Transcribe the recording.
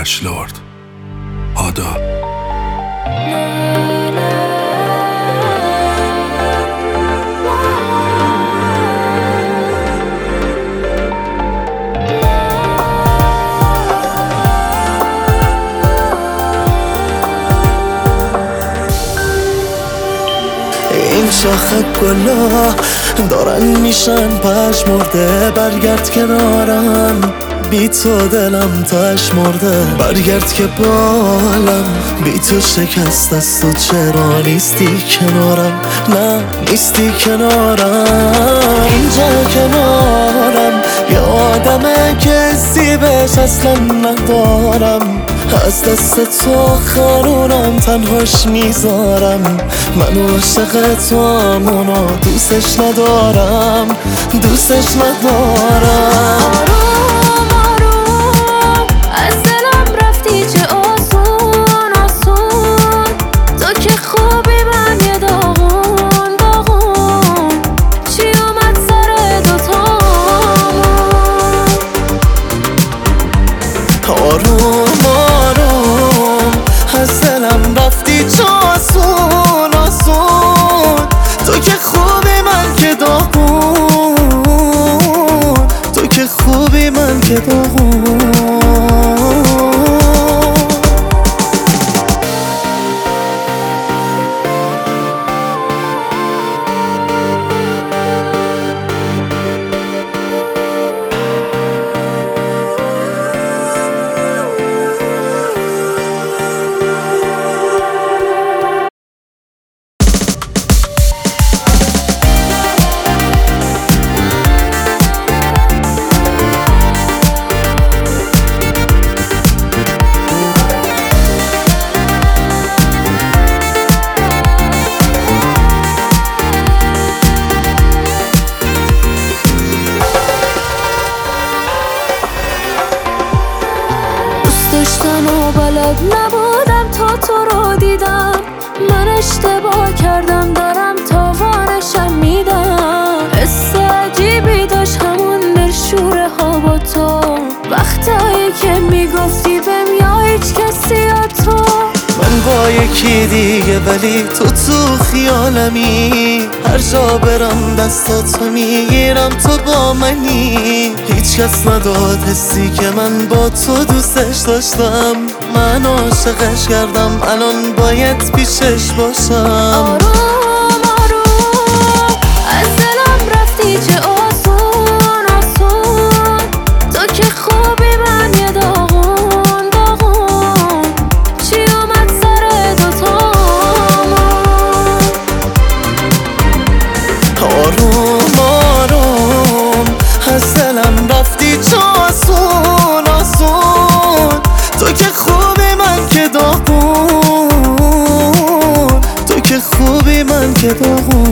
لرد آدا. این شاخ گلا دارن میشن پشمرده، برگرد کنارم بی تو دلم تش مرده، برگرد که بالم بی تو شکست است و چرا نیستی کنارم، نه نیستی کنارم. اینجا کنارم یه آدمه که سیبش اصلا ندارم، از دست تو خارونم تنهاش میذارم، من عاشق تو هم اونا دوستش ندارم، دوستش ندارم. آروم آروم از دلم رفتی چه آسون آسون، تو که خوبی من یه داغون داغون، چی اومد سر دوتامون. آروم آروم از دلم رفتی چه آسون آسون، تو که خوبی من که داغون، تو که خوبی من که داغون. داشتم و بلد نبودم تا تو رو دیدم، من اشتباه کردم دارم تاوانشم میدم، حس عجیبی داشت همون دلشوره ها با تو، وقتایی که میگفتی بهم یا هیچ کسی یا تو. من با یکی دیگه ولی تو خیالمی، هر جا برم دستاتو میگیرم تو با منی، هیچ کس نداد حسی که من با تو دوستش داشتم، من عاشقش کردم الان باید پیشش باشم. آروم آروم از دلم رفتی چه آسون آسون، تو که خوبی من یه داغون داغون، چی اومد سر دوتامون. آروم آروم از دلم رفتی چه آسون آسون، تو که خوبی من که داغون، تو که خوبی من که داغون.